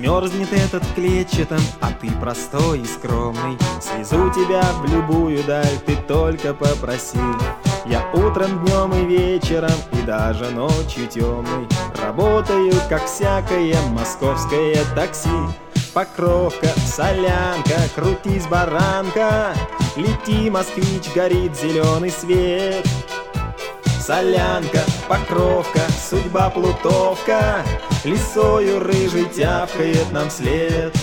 Смерзнет этот клетчатом, а ты простой и скромный. Свезу тебя в любую даль, ты только попроси. Я утром, днем и вечером, и даже ночью темной работаю, как всякое московское такси. Покровка, Солянка, крутись, баранка, лети, москвич, горит зеленый свет. Солянка, Покровка, судьба плутовка, лисою рыжий тявкает нам след.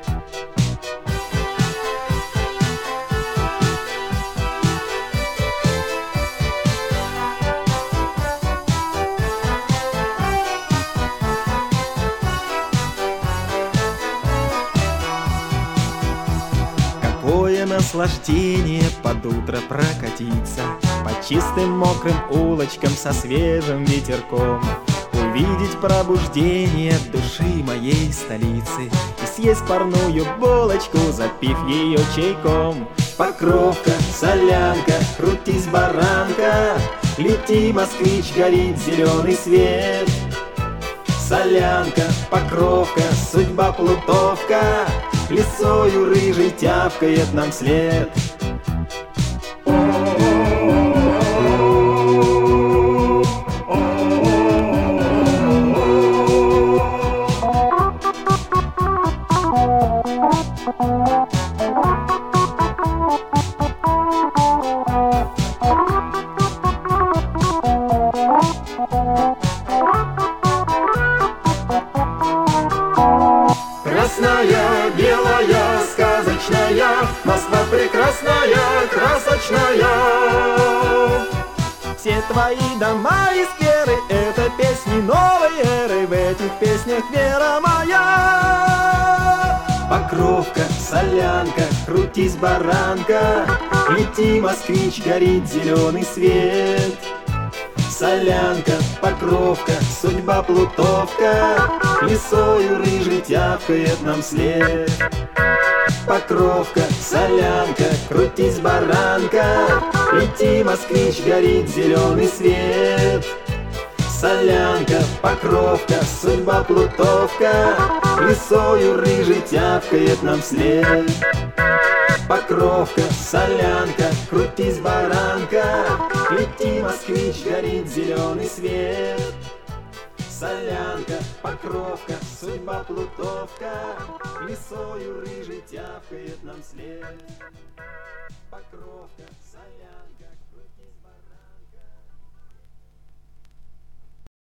Какое наслаждение под утро прокатиться по чистым мокрым улочкам со свежим ветерком, увидеть пробуждение души моей столицы и съесть парную булочку, запив ее чайком. Покровка, Солянка, крутись, баранка, лети, москвич, горит зеленый свет. Солянка, Покровка, судьба плутовка, лисою рыжий тявкает нам след. Красная, белая, сказочная, Москва прекрасная, красочная. Все твои дома и скверы — это песни новой эры, в этих песнях вера моя. Покровка, Солянка, крутись, баранка, лети, москвич, горит зеленый свет. Солянка, Покровка, судьба плутовка, лисою рыжий тявкает нам след. Покровка, Солянка, крутись, баранка, лети, москвич, горит зеленый свет. Солянка, Покровка, судьба плутовка, лисою рыжий тявкает нам след. Покровка, Солянка, крутись, баранка, лети, москвич, горит зеленый свет. Солянка, Покровка, судьба плутовка, лисою рыжий тявкает нам след. Покровка.